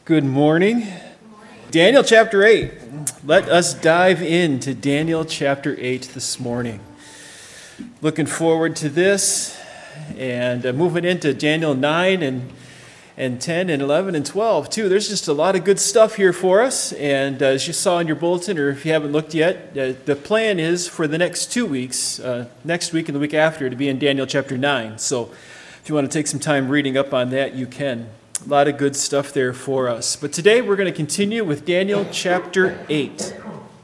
Good morning. Daniel chapter 8. Let us dive into Daniel chapter 8 this morning. Looking forward to this and moving into Daniel 9 and 10 and 11 and 12 too. There's just a lot of good stuff here for us. And as you saw in your bulletin, or if you haven't looked yet, the plan is for the next 2 weeks, next week and the week after, to be in Daniel chapter 9. So if you want to take some time reading up on that, you can. A lot of good stuff there for us. But today we're going to continue with Daniel chapter 8.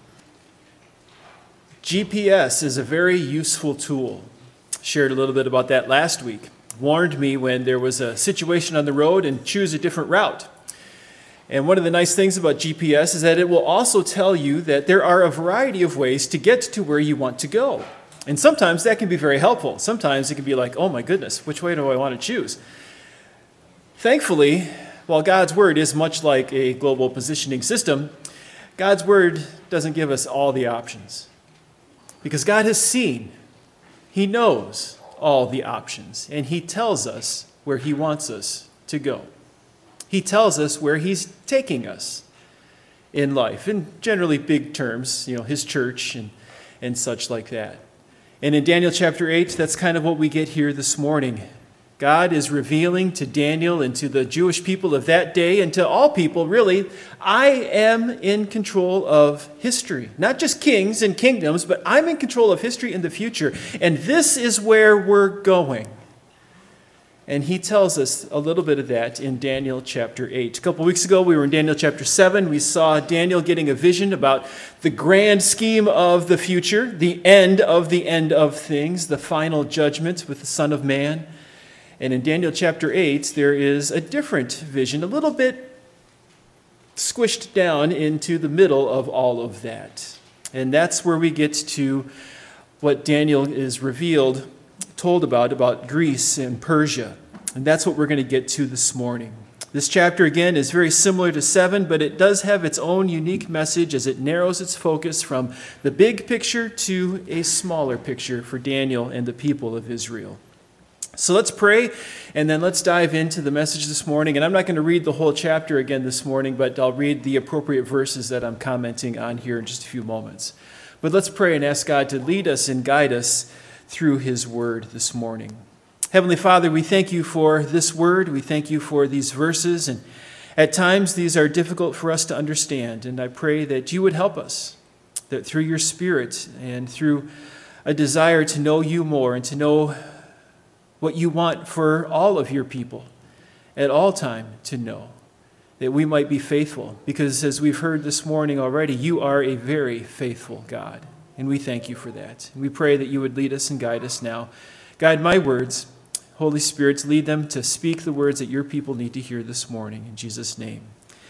GPS is a very useful tool. Shared a little bit about that last week. Warned me when there was a situation on the road and choose a different route. And one of the nice things about GPS is that it will also tell you that there are a variety of ways to get to where you want to go. And sometimes that can be very helpful. Sometimes it can be like, oh my goodness, which way do I want to choose? Thankfully, while God's Word is much like a global positioning system, God's Word doesn't give us all the options. Because God has seen, He knows all the options, and He tells us where He wants us to go. He tells us where He's taking us in life, in generally big terms, His church and such like that. And in Daniel chapter 8, that's kind of what we get here this morning. God is revealing to Daniel and to the Jewish people of that day and to all people, really, I am in control of history. Not just kings and kingdoms, but I'm in control of history in the future. And this is where we're going. And he tells us a little bit of that in Daniel chapter 8. A couple weeks ago, we were in Daniel chapter 7. We saw Daniel getting a vision about the grand scheme of the future, the end of things, the final judgment with the Son of Man. And in Daniel chapter 8, there is a different vision, a little bit squished down into the middle of all of that. And that's where we get to what Daniel is told about Greece and Persia. And that's what we're going to get to this morning. This chapter, again, is very similar to 7, but it does have its own unique message as it narrows its focus from the big picture to a smaller picture for Daniel and the people of Israel. So let's pray, and then let's dive into the message this morning. And I'm not going to read the whole chapter again this morning, but I'll read the appropriate verses that I'm commenting on here in just a few moments. But let's pray and ask God to lead us and guide us through His Word this morning. Heavenly Father, we thank You for this Word. We thank You for these verses. And at times, these are difficult for us to understand. And I pray that You would help us, that through Your Spirit and through a desire to know You more and to know what You want for all of Your people at all time to know, that we might be faithful. Because as we've heard this morning already, You are a very faithful God. And we thank You for that. And we pray that You would lead us and guide us now. Guide my words. Holy Spirit, lead them to speak the words that Your people need to hear this morning. In Jesus' name,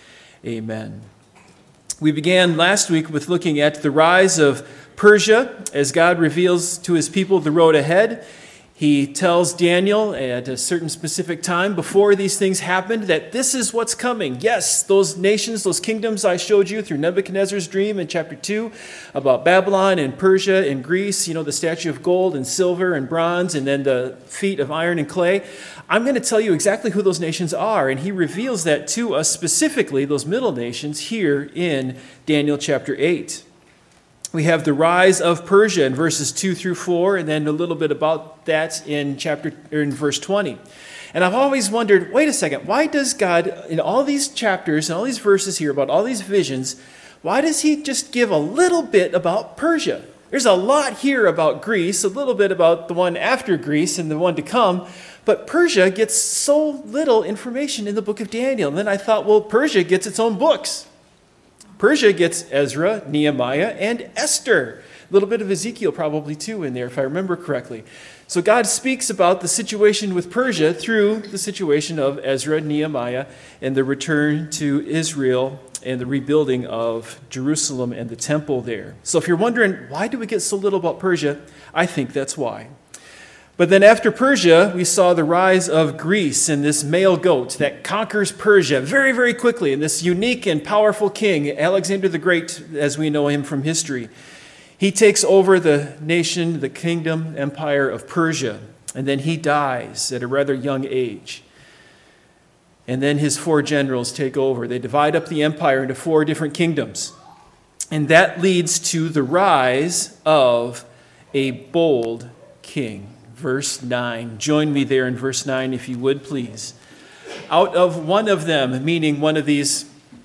amen. We began last week with looking at the rise of Persia as God reveals to His people the road ahead. He tells Daniel at a certain specific time before these things happened that this is what's coming. Yes, those nations, those kingdoms I showed you through Nebuchadnezzar's dream in chapter 2 about Babylon and Persia and Greece, the statue of gold and silver and bronze and then the feet of iron and clay. I'm going to tell you exactly who those nations are. And he reveals that to us specifically, those middle nations, here in Daniel chapter 8. We have the rise of Persia in verses 2 through 4, and then a little bit about that in verse 20. And I've always wondered, wait a second, why does God, in all these chapters and all these verses here about all these visions, why does He just give a little bit about Persia? There's a lot here about Greece, a little bit about the one after Greece and the one to come, but Persia gets so little information in the book of Daniel. And then I thought, well, Persia gets its own books. Persia gets Ezra, Nehemiah, and Esther. A little bit of Ezekiel probably too in there, if I remember correctly. So God speaks about the situation with Persia through the situation of Ezra, Nehemiah, and the return to Israel and the rebuilding of Jerusalem and the temple there. So if you're wondering, why do we get so little about Persia? I think that's why. But then after Persia, we saw the rise of Greece and this male goat that conquers Persia very, very quickly. And this unique and powerful king, Alexander the Great, as we know him from history, he takes over the nation, the kingdom, empire of Persia. And then he dies at a rather young age. And then his 4 generals take over. They divide up the empire into 4 different kingdoms. And that leads to the rise of a bold king. Verse 9. Join me there in verse 9 if you would, please. Out of one of them, meaning one of these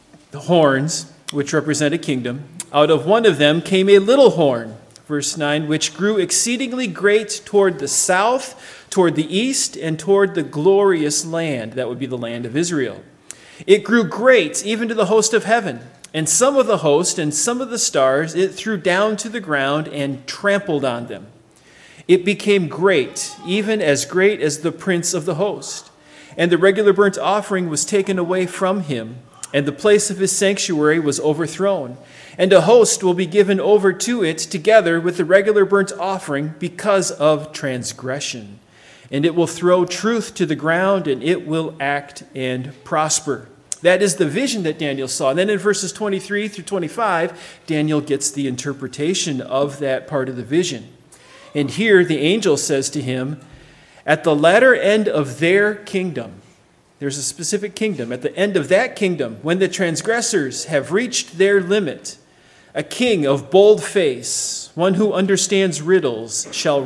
horns, which represent a kingdom, out of one of them came a little horn, verse 9, which grew exceedingly great toward the south, toward the east, and toward the glorious land. That would be the land of Israel. It grew great even to the host of heaven, and some of the host and some of the stars it threw down to the ground and trampled on them. It became great, even as great as the prince of the host. And the regular burnt offering was taken away from him, and the place of his sanctuary was overthrown. And a host will be given over to it together with the regular burnt offering because of transgression. And it will throw truth to the ground, and it will act and prosper. That is the vision that Daniel saw. And then in verses 23 through 25, Daniel gets the interpretation of that part of the vision. And here the angel says to him, at the latter end of their kingdom, there's a specific kingdom. At the end of that kingdom, when the transgressors have reached their limit, a king of bold face, one who understands riddles, shall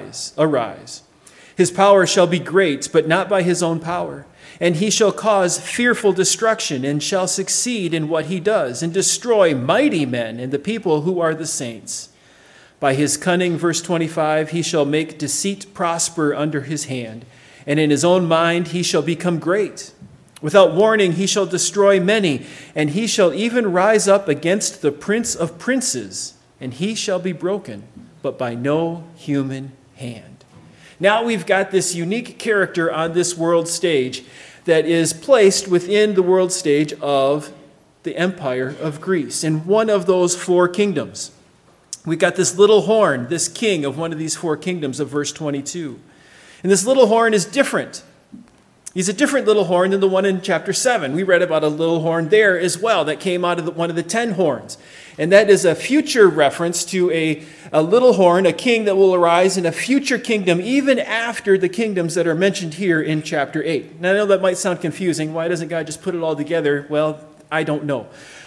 arise. His power shall be great, but not by his own power. And he shall cause fearful destruction, and shall succeed in what he does, and destroy mighty men and the people who are the saints. By his cunning, verse 25, he shall make deceit prosper under his hand, and in his own mind he shall become great. Without warning he shall destroy many, and he shall even rise up against the prince of princes, and he shall be broken, but by no human hand. Now we've got this unique character on this world stage that is placed within the world stage of the Empire of Greece, in one of those 4 kingdoms. We got this little horn, this king of one of these 4 kingdoms of verse 22. And this little horn is different. He's a different little horn than the one in chapter 7. We read about a little horn there as well that came out of one of the 10 horns. And that is a future reference to a little horn, a king that will arise in a future kingdom even after the kingdoms that are mentioned here in chapter 8. Now I know that might sound confusing. Why doesn't God just put it all together? Well, I don't know.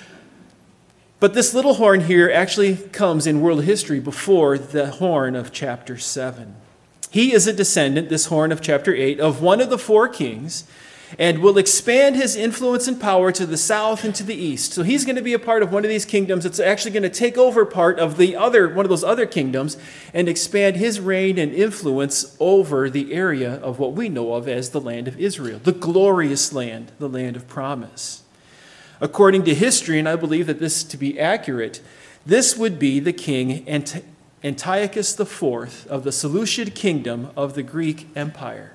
But this little horn here actually comes in world history before the horn of chapter 7. He is a descendant, this horn of chapter 8, of one of the 4 kings, and will expand his influence and power to the south and to the east. So he's going to be a part of one of these kingdoms that's actually going to take over part of one of those other kingdoms and expand his reign and influence over the area of what we know of as the land of Israel, the glorious land, the land of promise. According to history, and I believe that this to be accurate, this would be the king Antiochus IV of the Seleucid kingdom of the Greek Empire.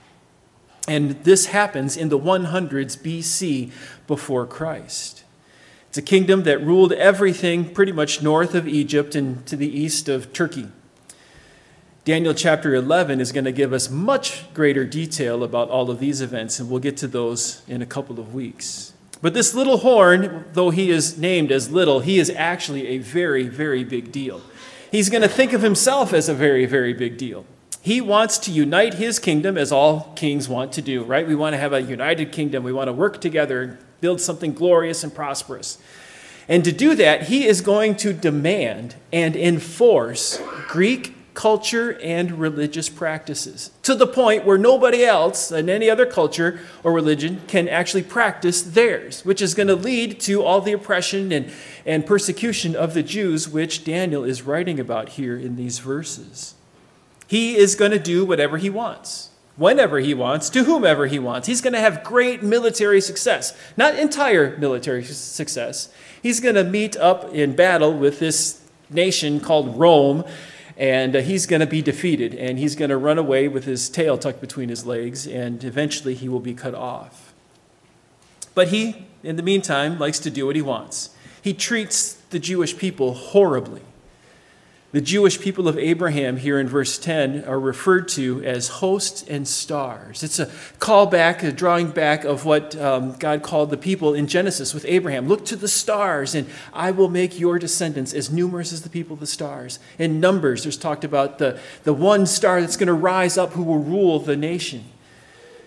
And this happens in the 100s BC before Christ. It's a kingdom that ruled everything pretty much north of Egypt and to the east of Turkey. Daniel chapter 11 is going to give us much greater detail about all of these events, and we'll get to those in a couple of weeks. But this little horn, though he is named as little, he is actually a very, very big deal. He's going to think of himself as a very, very big deal. He wants to unite his kingdom as all kings want to do, right? We want to have a united kingdom. We want to work together and build something glorious and prosperous. And to do that, he is going to demand and enforce Greek culture and religious practices to the point where nobody else in any other culture or religion can actually practice theirs, which is going to lead to all the oppression and persecution of the Jews, which Daniel is writing about here in these verses. He is going to do whatever he wants, whenever he wants, to whomever he wants. He's going to have great military success, not entire military success. He's going to meet up in battle with this nation called Rome, and he's going to be defeated, and he's going to run away with his tail tucked between his legs, and eventually he will be cut off. But he, in the meantime, likes to do what he wants. He treats the Jewish people horribly. The Jewish people of Abraham here in verse 10 are referred to as hosts and stars. It's a callback, a drawing back of what God called the people in Genesis with Abraham. Look to the stars, and I will make your descendants as numerous as the people of the stars. In Numbers, there's talked about the one star that's going to rise up who will rule the nation.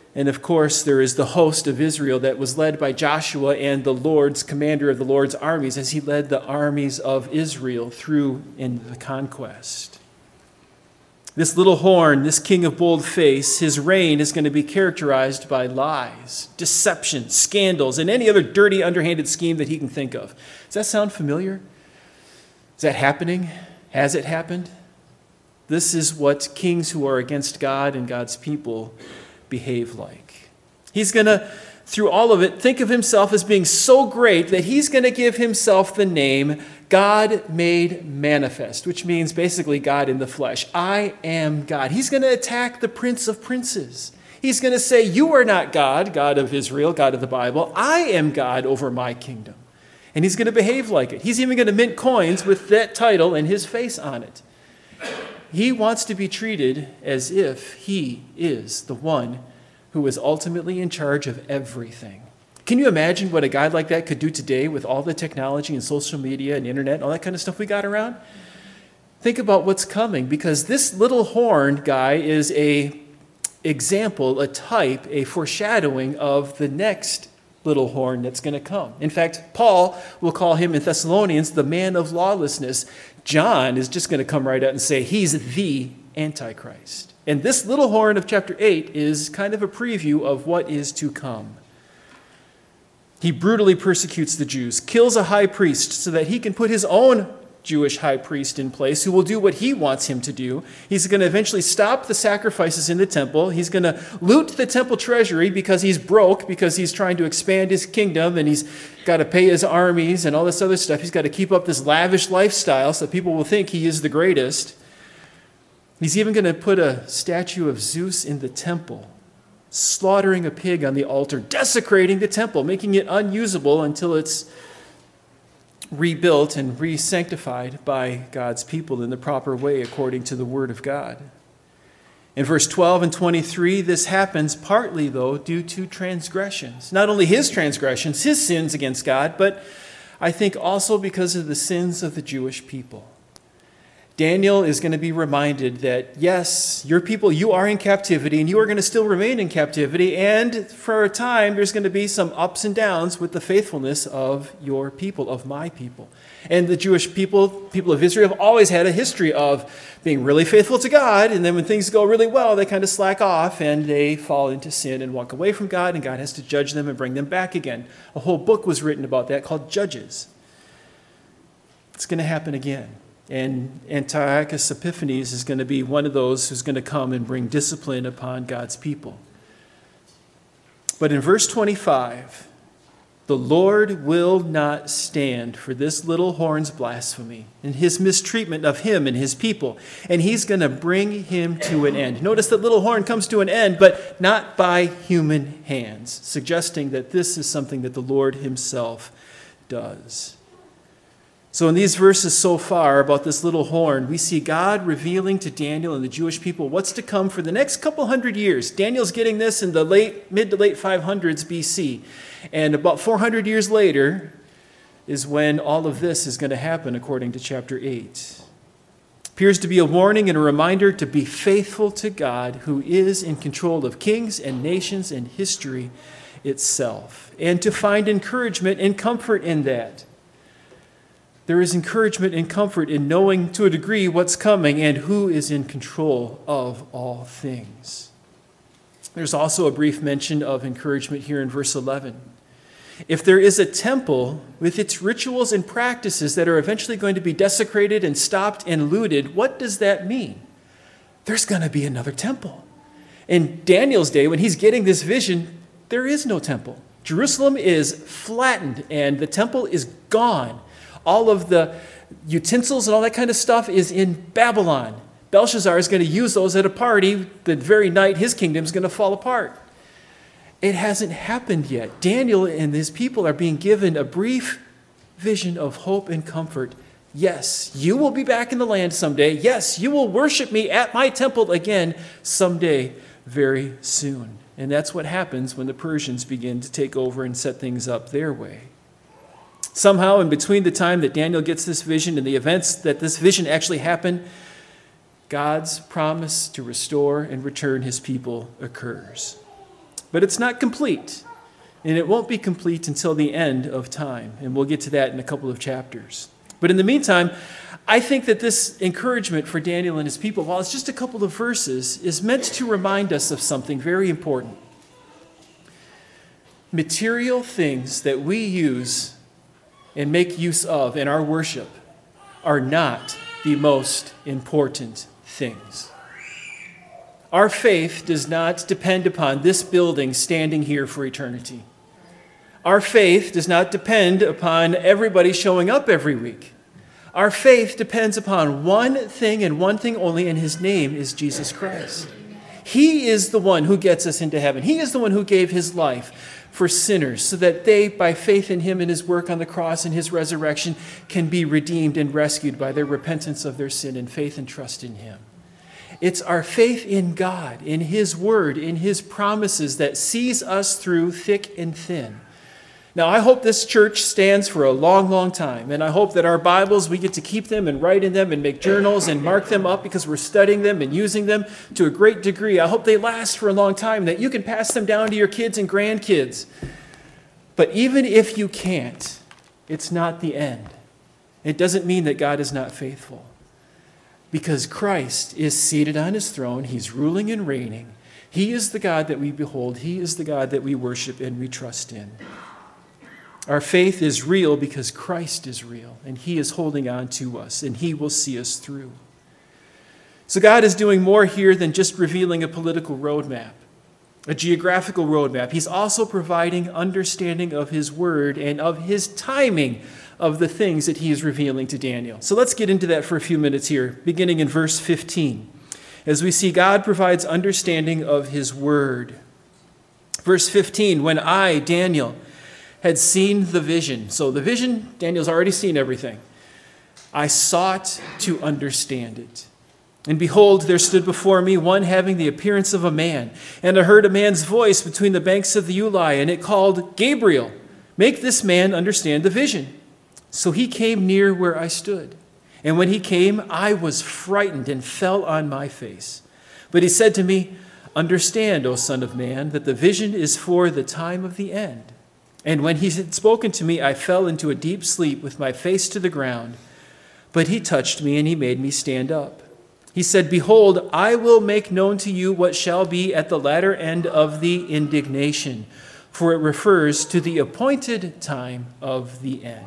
And of course, there is the host of Israel that was led by Joshua and the Lord's commander of the Lord's armies as he led the armies of Israel through in the conquest. This little horn, this king of bold face, his reign is going to be characterized by lies, deception, scandals, and any other dirty, underhanded scheme that he can think of. Does that sound familiar? Is that happening? Has it happened? This is what kings who are against God and God's people behave like. He's going to, through all of it, think of himself as being so great that he's going to give himself the name God made manifest, which means basically God in the flesh. I am God. He's going to attack the Prince of Princes. He's going to say, you are not God, God of Israel, God of the Bible. I am God over my kingdom. And he's going to behave like it. He's even going to mint coins with that title and his face on it. He wants to be treated as if he is the one who is ultimately in charge of everything. Can you imagine what a guy like that could do today with all the technology and social media and internet and all that kind of stuff we got around? Think about what's coming, because this little horn guy is a example, a type, a foreshadowing of the next little horn that's going to come. In fact, Paul will call him in Thessalonians the man of lawlessness. John is just going to come right out and say he's the Antichrist. And this little horn of chapter 8 is kind of a preview of what is to come. He brutally persecutes the Jews, kills a high priest so that he can put his own Jewish high priest in place who will do what he wants him to do. He's going to eventually stop the sacrifices in the temple. He's going to loot the temple treasury because he's broke, because he's trying to expand his kingdom and he's got to pay his armies and all this other stuff. He's got to keep up this lavish lifestyle so that people will think he is the greatest. He's even going to put a statue of Zeus in the temple, slaughtering a pig on the altar, desecrating the temple, making it unusable until it's rebuilt and re-sanctified by God's people in the proper way according to the Word of God. In verse 12 and 23, this happens partly, though, due to transgressions. Not only his transgressions, his sins against God, but I think also because of the sins of the Jewish people. Daniel is going to be reminded that, yes, your people, you are in captivity, and you are going to still remain in captivity, and for a time, there's going to be some ups and downs with the faithfulness of your people, of my people. And the Jewish people, people of Israel, have always had a history of being really faithful to God, and then when things go really well, they kind of slack off, and they fall into sin and walk away from God, and God has to judge them and bring them back again. A whole book was written about that called Judges. It's going to happen again. And Antiochus Epiphanes is going to be one of those who's going to come and bring discipline upon God's people. But in verse 25, the Lord will not stand for this little horn's blasphemy and his mistreatment of him and his people. And he's going to bring him to an end. Notice that little horn comes to an end, but not by human hands, suggesting that this is something that the Lord himself does. So in these verses so far about this little horn, we see God revealing to Daniel and the Jewish people what's to come for the next couple hundred years. Daniel's getting this in the mid to late 500s BC. And about 400 years later is when all of this is going to happen according to chapter 8. Appears to be a warning and a reminder to be faithful to God, who is in control of kings and nations and history itself, and to find encouragement and comfort in that. There is encouragement and comfort in knowing to a degree what's coming and who is in control of all things. There's also a brief mention of encouragement here in verse 11. If there is a temple with its rituals and practices that are eventually going to be desecrated and stopped and looted, what does that mean? There's going to be another temple. In Daniel's day, when he's getting this vision, there is no temple. Jerusalem is flattened and the temple is gone. All of the utensils and all that kind of stuff is in Babylon. Belshazzar is going to use those at a party the very night his kingdom is going to fall apart. It hasn't happened yet. Daniel and his people are being given a brief vision of hope and comfort. Yes, you will be back in the land someday. Yes, you will worship me at my temple again someday very soon. And that's what happens when the Persians begin to take over and set things up their way. Somehow, in between the time that Daniel gets this vision and the events that this vision actually happen, God's promise to restore and return his people occurs. but it's not complete. And it won't be complete until the end of time. And we'll get to that in a couple of chapters. But in the meantime, I think that this encouragement for Daniel and his people, while it's just a couple of verses, is meant to remind us of something very important. Material things that we use and make use of in our worship are not the most important things. Our faith does not depend upon this building standing here for eternity. Our faith does not depend upon everybody showing up every week. Our faith depends upon one thing and one thing only, and his name is Jesus Christ. He is the one who gets us into heaven. He is the one who gave his life for sinners so that they, by faith in him and his work on the cross and his resurrection, can be redeemed and rescued by their repentance of their sin and faith and trust in him. It's our faith in God, in his word, in his promises that sees us through thick and thin. Now, I hope this church stands for a long, long time, and I hope that our Bibles, we get to keep them and write in them and make journals and mark them up because we're studying them and using them to a great degree. I hope they last for a long time, that you can pass them down to your kids and grandkids. But even if you can't, it's not the end. It doesn't mean that God is not faithful. Because Christ is seated on his throne. He's ruling and reigning. He is the God that we behold. He is the God that we worship and we trust in. Our faith is real because Christ is real, and he is holding on to us, and he will see us through. So God is doing more here than just revealing a political roadmap, a geographical roadmap. He's also providing understanding of his word and of his timing of the things that he is revealing to Daniel. So let's get into that for a few minutes here, beginning in verse 15. As we see, God provides understanding of his word. Verse 15, when I, Daniel, had seen the vision. So the vision, Daniel's already seen everything. I sought to understand it. And behold, there stood before me one having the appearance of a man. And I heard a man's voice between the banks of the Ulai, and it called, Gabriel, make this man understand the vision. So he came near where I stood. And when he came, I was frightened and fell on my face. But he said to me, understand, O son of man, that the vision is for the time of the end. And when he had spoken to me, I fell into a deep sleep with my face to the ground. But he touched me and he made me stand up. He said, behold, I will make known to you what shall be at the latter end of the indignation, for it refers to the appointed time of the end.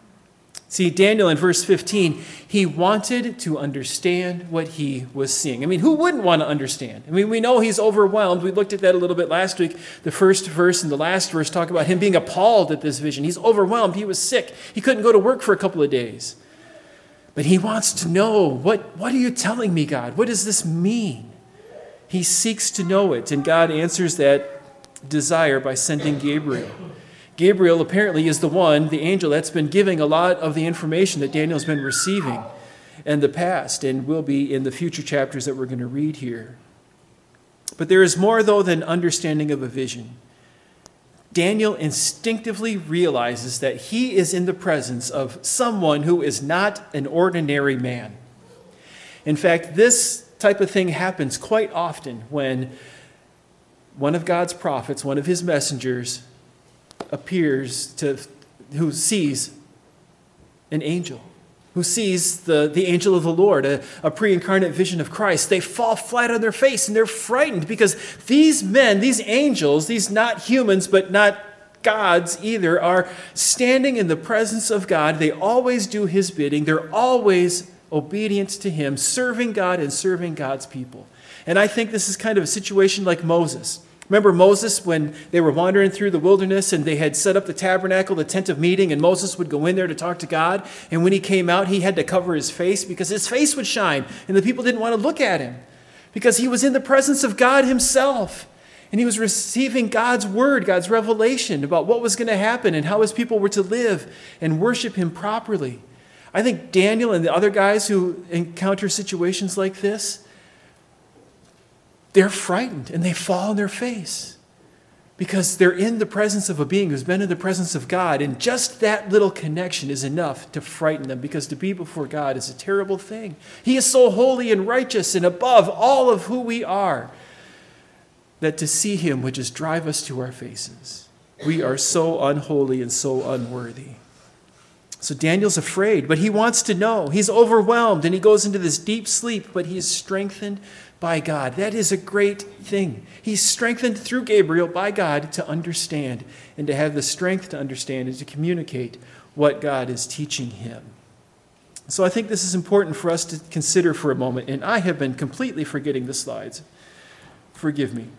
See, Daniel in verse 15, he wanted to understand what he was seeing. I mean, who wouldn't want to understand? I mean, we know he's overwhelmed. We looked at that a little bit last week. The first verse and the last verse talk about him being appalled at this vision. He's overwhelmed. He was sick. He couldn't go to work for a couple of days. But he wants to know, what are you telling me, God? What does this mean? He seeks to know it, and God answers that desire by sending Gabriel. Gabriel apparently is the one, the angel, that's been giving a lot of the information that Daniel's been receiving in the past and will be in the future chapters that we're going to read here. But there is more, though, than understanding of a vision. Daniel instinctively realizes that he is in the presence of someone who is not an ordinary man. In fact, this type of thing happens quite often when one of God's prophets, one of his messengers, who sees an angel, who sees the angel of the Lord, a pre-incarnate vision of Christ. They fall flat on their face and they're frightened because these men, these angels, these not humans but not gods either, are standing in the presence of God. They always do his bidding. They're always obedient to him, serving God and serving God's people. And I think this is kind of a situation like Moses. Remember Moses when they were wandering through the wilderness and they had set up the tabernacle, the tent of meeting, and Moses would go in there to talk to God. And when he came out, he had to cover his face because his face would shine. And the people didn't want to look at him because he was in the presence of God himself. And he was receiving God's word, God's revelation about what was going to happen and how his people were to live and worship him properly. I think Daniel and the other guys who encounter situations like this, they're frightened and they fall on their face because they're in the presence of a being who's been in the presence of God. And just that little connection is enough to frighten them because to be before God is a terrible thing. He is so holy and righteous and above all of who we are. that to see him would just drive us to our faces. We are so unholy and so unworthy. So Daniel's afraid, but he wants to know. He's overwhelmed, and he goes into this deep sleep, but he is strengthened by God. That is a great thing. He's strengthened through Gabriel by God to understand and to have the strength to understand and to communicate what God is teaching him. So I think this is important for us to consider for a moment, and I have been completely forgetting the slides. Forgive me.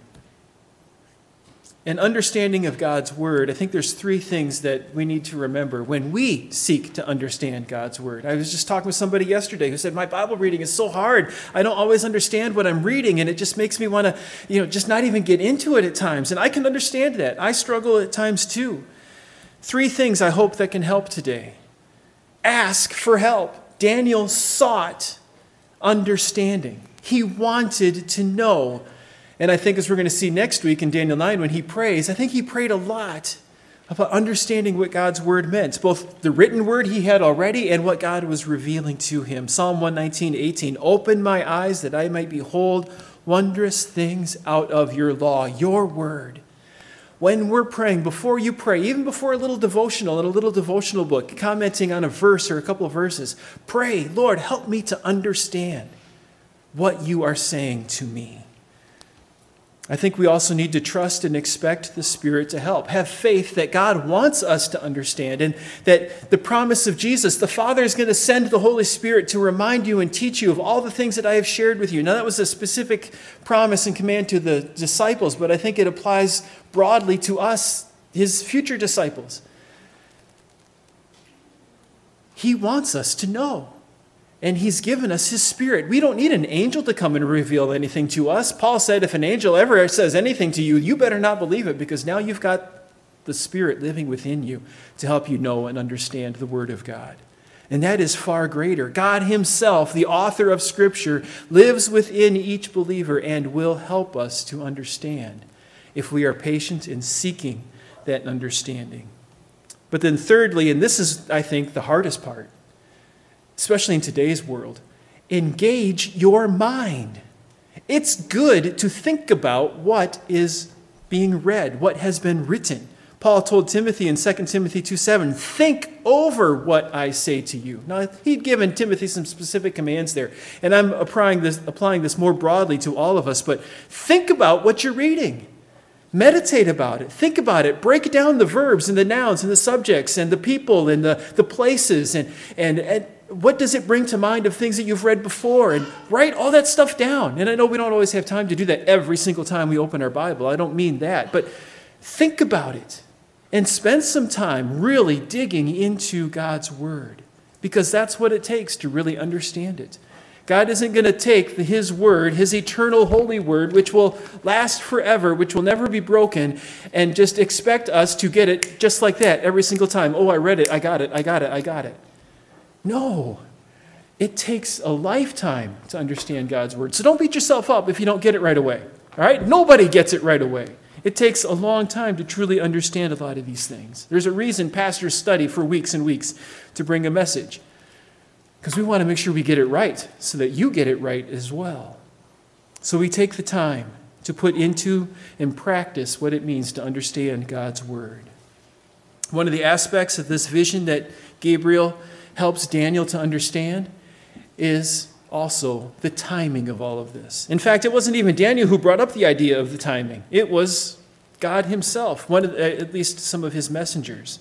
An understanding of God's word, I think there's three things that we need to remember when we seek to understand God's word. I was just talking with somebody yesterday who said, my Bible reading is so hard. I don't always understand what I'm reading, and it just makes me want to, just not even get into it at times. And I can understand that. I struggle at times too. Three things I hope that can help today. Ask for help. Daniel sought understanding. He wanted to know. And I think as we're going to see next week in Daniel 9 when he prays, I think he prayed a lot about understanding what God's word meant, both the written word he had already and what God was revealing to him. Psalm 119:18, open my eyes that I might behold wondrous things out of your law, your word. When we're praying, before you pray, even before a little devotional in a little devotional book, commenting on a verse or a couple of verses, pray, Lord, help me to understand what you are saying to me. I think we also need to trust and expect the Spirit to help. Have faith that God wants us to understand and that the promise of Jesus, the Father is going to send the Holy Spirit to remind you and teach you of all the things that I have shared with you. Now, that was a specific promise and command to the disciples, but I think it applies broadly to us, his future disciples. He wants us to know. And he's given us his Spirit. We don't need an angel to come and reveal anything to us. Paul said, if an angel ever says anything to you, you better not believe it, because now you've got the Spirit living within you to help you know and understand the Word of God. And that is far greater. God himself, the author of Scripture, lives within each believer and will help us to understand if we are patient in seeking that understanding. But then thirdly, and this is, I think, the hardest part, especially in today's world, engage your mind. It's good to think about what is being read, what has been written. Paul told Timothy in 2 Timothy 2:7, think over what I say to you. Now, he'd given Timothy some specific commands there, and I'm applying this more broadly to all of us, but think about what you're reading. Meditate about it. Think about it. Break down the verbs and the nouns and the subjects and the people and the places and what does it bring to mind of things that you've read before, and write all that stuff down. And I know we don't always have time to do that every single time we open our Bible. I don't mean that, but think about it and spend some time really digging into God's word, because that's what it takes to really understand it. God isn't going to take his word, his eternal holy word, which will last forever, which will never be broken, and just expect us to get it just like that every single time. Oh, I read it. I got it. No, it takes a lifetime to understand God's word. So don't beat yourself up if you don't get it right away. All right? Nobody gets it right away. It takes a long time to truly understand a lot of these things. There's a reason pastors study for weeks and weeks to bring a message, because we want to make sure we get it right so that you get it right as well. So we take the time to put into and practice what it means to understand God's word. One of the aspects of this vision that Gabriel helps Daniel to understand is also the timing of all of this. In fact, it wasn't even Daniel who brought up the idea of the timing. It was God himself, at least some of his messengers.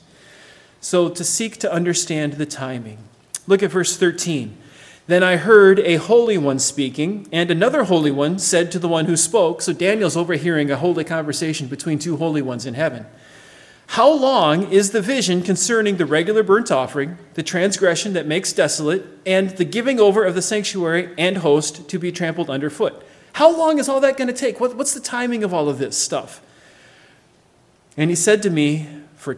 So to seek to understand the timing. Look at verse 13. Then I heard a holy one speaking, and another holy one said to the one who spoke. So Daniel's overhearing a holy conversation between two holy ones in heaven. How long is the vision concerning the regular burnt offering, the transgression that makes desolate, and the giving over of the sanctuary and host to be trampled underfoot? How long is all that going to take? What's the timing of all of this stuff? And he said to me, for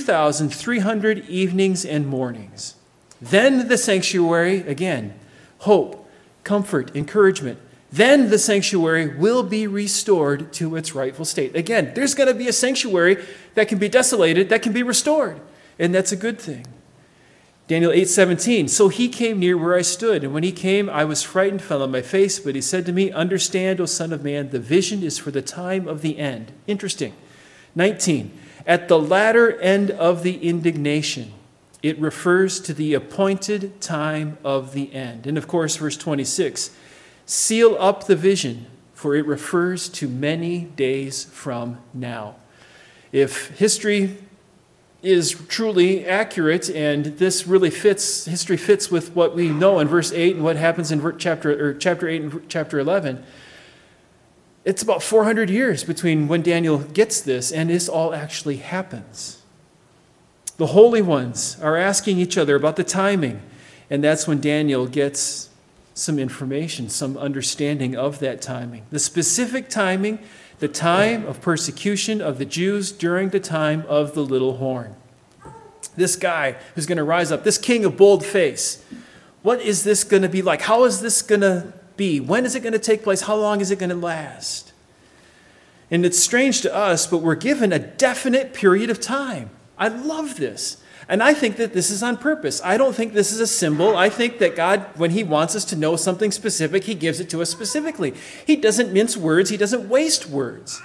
2,300 evenings and mornings. Then the sanctuary, again, hope, comfort, encouragement. Then the sanctuary will be restored to its rightful state. Again, there's going to be a sanctuary that can be desolated, that can be restored. And that's a good thing. Daniel 8:17, so he came near where I stood, and when he came, I was frightened, fell on my face, but he said to me, understand, O son of man, the vision is for the time of the end. Interesting. 19, at the latter end of the indignation, it refers to the appointed time of the end. And of course, verse 26, seal up the vision, for it refers to many days from now. If history is truly accurate, and this really fits, history fits with what we know in verse 8 and what happens in chapter 8 and chapter 11, it's about 400 years between when Daniel gets this and this all actually happens. The holy ones are asking each other about the timing, and that's when Daniel gets some information, some understanding of that timing. The specific timing, the time of persecution of the Jews during the time of the little horn. This guy who's going to rise up, this king of bold face, what is this going to be like? How is this going to be? When is it going to take place? How long is it going to last? And it's strange to us, but we're given a definite period of time. I love this. And I think that this is on purpose. I don't think this is a symbol. I think that God, when he wants us to know something specific, he gives it to us specifically. He doesn't mince words. He doesn't waste words.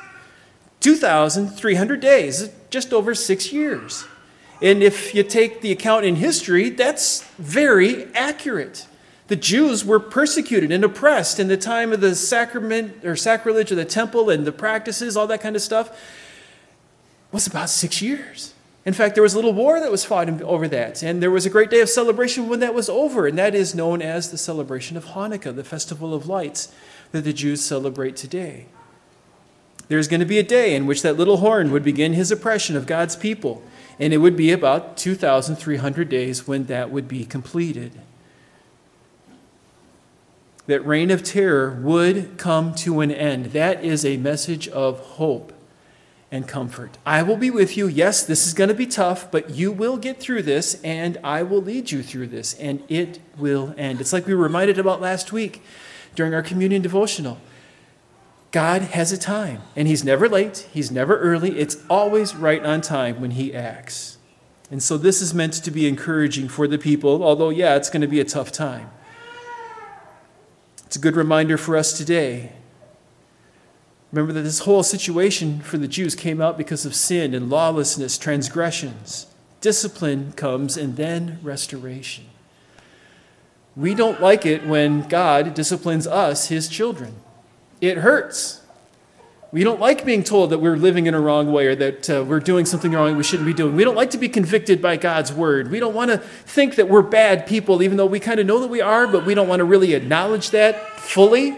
2,300 days, just over 6 years. And if you take the account in history, that's very accurate. The Jews were persecuted and oppressed in the time of the sacrament or sacrilege of the temple and the practices, all that kind of stuff. It was about 6 years. In fact, there was a little war that was fought over that, and there was a great day of celebration when that was over, and that is known as the celebration of Hanukkah, the festival of lights that the Jews celebrate today. There's going to be a day in which that little horn would begin his oppression of God's people, and it would be about 2,300 days when that would be completed. That reign of terror would come to an end. That is a message of hope and comfort. I will be with you. Yes, this is going to be tough, but you will get through this, and I will lead you through this, and it will end. It's like we were reminded about last week during our communion devotional. God has a time, and he's never late. He's never early. It's always right on time when he acts. And so this is meant to be encouraging for the people, although, yeah, it's going to be a tough time. It's a good reminder for us today. Remember that this whole situation for the Jews came out because of sin and lawlessness, transgressions. Discipline comes and then restoration. We don't like it when God disciplines us, his children. It hurts. We don't like being told that we're living in a wrong way or that we're doing something wrong we shouldn't be doing. We don't like to be convicted by God's word. We don't want to think that we're bad people, even though we kind of know that we are, but we don't want to really acknowledge that fully.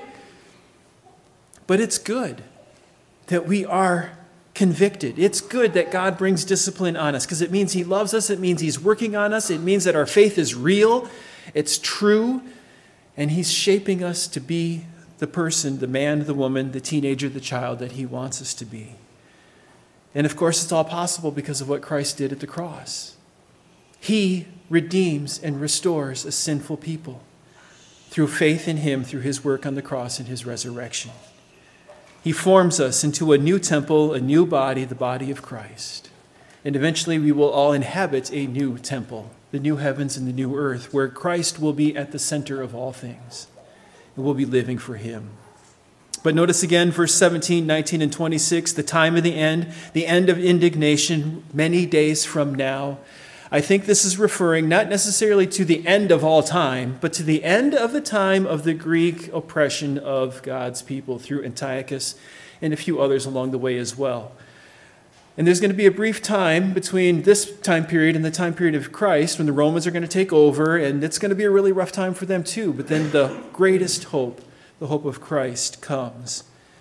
But it's good that we are convicted. It's good that God brings discipline on us because it means he loves us. It means he's working on us. It means that our faith is real. It's true. And he's shaping us to be the person, the man, the woman, the teenager, the child that he wants us to be. And of course, it's all possible because of what Christ did at the cross. He redeems and restores a sinful people through faith in him, through his work on the cross and his resurrection. He forms us into a new temple, a new body, the body of Christ. And eventually we will all inhabit a new temple, the new heavens and the new earth, where Christ will be at the center of all things. And we'll be living for him. But notice again, verse 17, 19, and 26, the time of the end of indignation, many days from now. I think this is referring not necessarily to the end of all time, but to the end of the time of the Greek oppression of God's people through Antiochus and a few others along the way as well. And there's going to be a brief time between this time period and the time period of Christ when the Romans are going to take over, and it's going to be a really rough time for them too. But then the greatest hope, the hope of Christ, comes.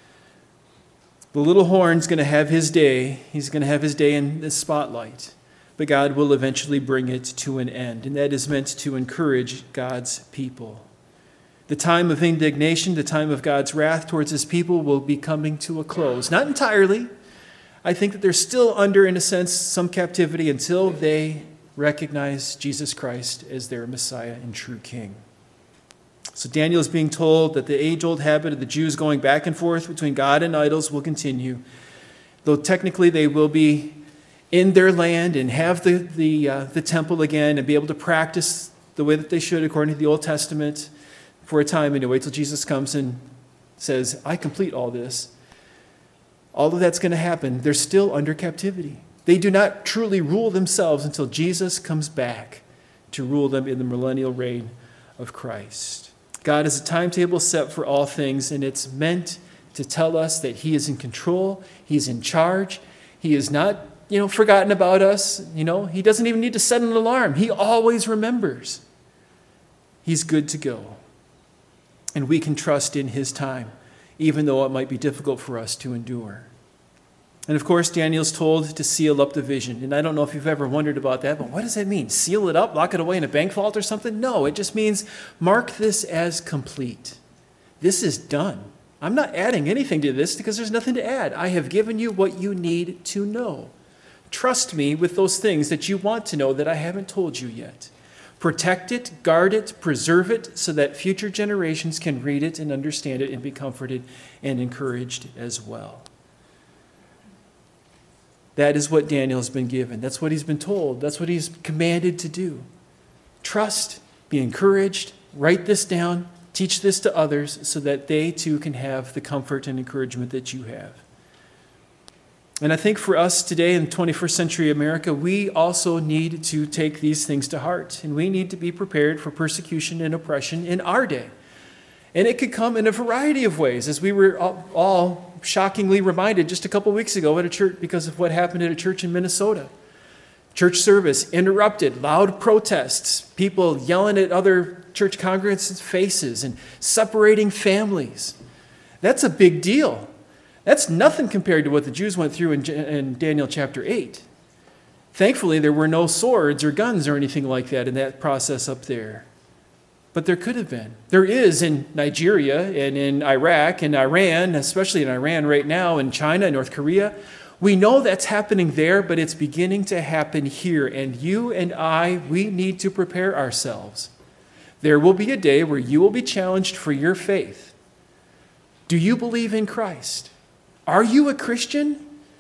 The little horn's going to have his day. He's going to have his day in the spotlight. But God will eventually bring it to an end, and that is meant to encourage God's people. The time of indignation, the time of God's wrath towards his people will be coming to a close. Not entirely. I think that they're still under, in a sense, some captivity until they recognize Jesus Christ as their Messiah and true King. So Daniel is being told that the age-old habit of the Jews going back and forth between God and idols will continue, though technically they will be in their land and have the temple again and be able to practice the way that they should according to the Old Testament for a time anyway, till Jesus comes and says, I complete all this. All of that's going to happen. They're still under captivity. They do not truly rule themselves until Jesus comes back to rule them in the millennial reign of Christ. God has a timetable set for all things, and it's meant to tell us that he is in control, he's in charge, he is not, forgotten about us. He doesn't even need to set an alarm. He always remembers. He's good to go. And we can trust in his time, even though it might be difficult for us to endure. And of course, Daniel's told to seal up the vision. And I don't know if you've ever wondered about that, but what does that mean? Seal it up, lock it away in a bank vault or something? No, it just means mark this as complete. This is done. I'm not adding anything to this because there's nothing to add. I have given you what you need to know. Trust me with those things that you want to know that I haven't told you yet. Protect it, guard it, preserve it, so that future generations can read it and understand it and be comforted and encouraged as well. That is what Daniel has been given. That's what he's been told. That's what he's commanded to do. Trust, be encouraged, write this down, teach this to others so that they too can have the comfort and encouragement that you have. And I think for us today in 21st century America, we also need to take these things to heart. And we need to be prepared for persecution and oppression in our day. And it could come in a variety of ways, as we were all shockingly reminded just a couple weeks ago at a church because of what happened at a church in Minnesota. Church service interrupted, loud protests, people yelling at other church congregants' faces and separating families. That's a big deal. That's nothing compared to what the Jews went through in Daniel chapter 8. Thankfully, there were no swords or guns or anything like that in that process up there. But there could have been. There is in Nigeria and in Iraq and Iran, especially in Iran right now, and China and North Korea. We know that's happening there, but it's beginning to happen here. And you and I, we need to prepare ourselves. There will be a day where you will be challenged for your faith. Do you believe in Christ? Are you a Christian?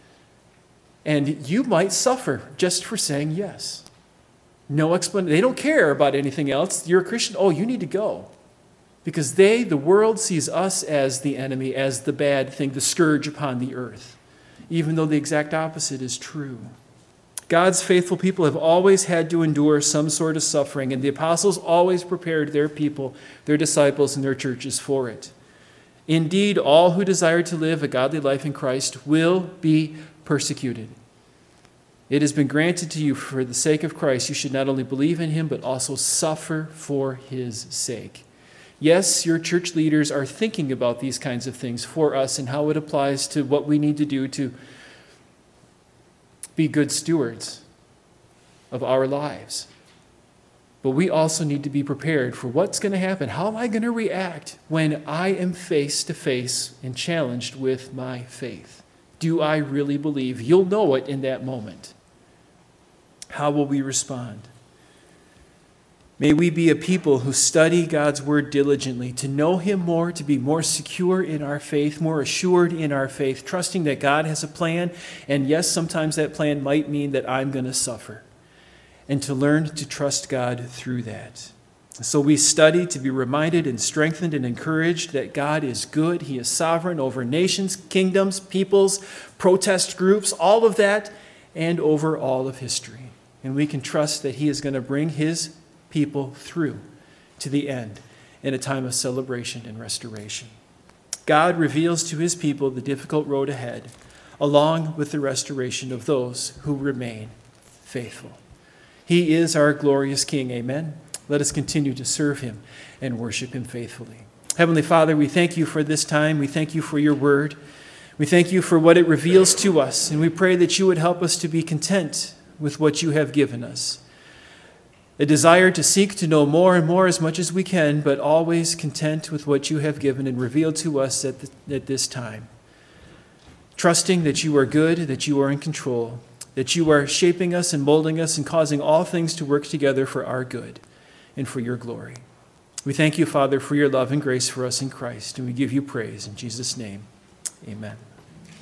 And you might suffer just for saying yes. No explanation. They don't care about anything else. You're a Christian. Oh, you need to go. Because the world sees us as the enemy, as the bad thing, the scourge upon the earth. Even though the exact opposite is true. God's faithful people have always had to endure some sort of suffering, and the apostles always prepared their people, their disciples, and their churches for it. Indeed, all who desire to live a godly life in Christ will be persecuted. It has been granted to you for the sake of Christ, you should not only believe in him, but also suffer for his sake. Yes, your church leaders are thinking about these kinds of things for us and how it applies to what we need to do to be good stewards of our lives. But we also need to be prepared for what's going to happen. How am I going to react when I am face to face and challenged with my faith? Do I really believe? You'll know it in that moment. How will we respond? May we be a people who study God's word diligently, to know him more, to be more secure in our faith, more assured in our faith, trusting that God has a plan. And yes, sometimes that plan might mean that I'm going to suffer. And to learn to trust God through that. So we study to be reminded and strengthened and encouraged that God is good. He is sovereign over nations, kingdoms, peoples, protest groups, all of that, and over all of history. And we can trust that he is going to bring his people through to the end in a time of celebration and restoration. God reveals to his people the difficult road ahead, along with the restoration of those who remain faithful. He is our glorious King. Amen. Let us continue to serve him and worship him faithfully. Heavenly Father, we thank you for this time. We thank you for your word. We thank you for what it reveals to us. And we pray that you would help us to be content with what you have given us. A desire to seek to know more and more as much as we can, but always content with what you have given and revealed to us at this time. Trusting that you are good, that you are in control, that you are shaping us and molding us and causing all things to work together for our good and for your glory. We thank you, Father, for your love and grace for us in Christ, and we give you praise in Jesus' name. Amen.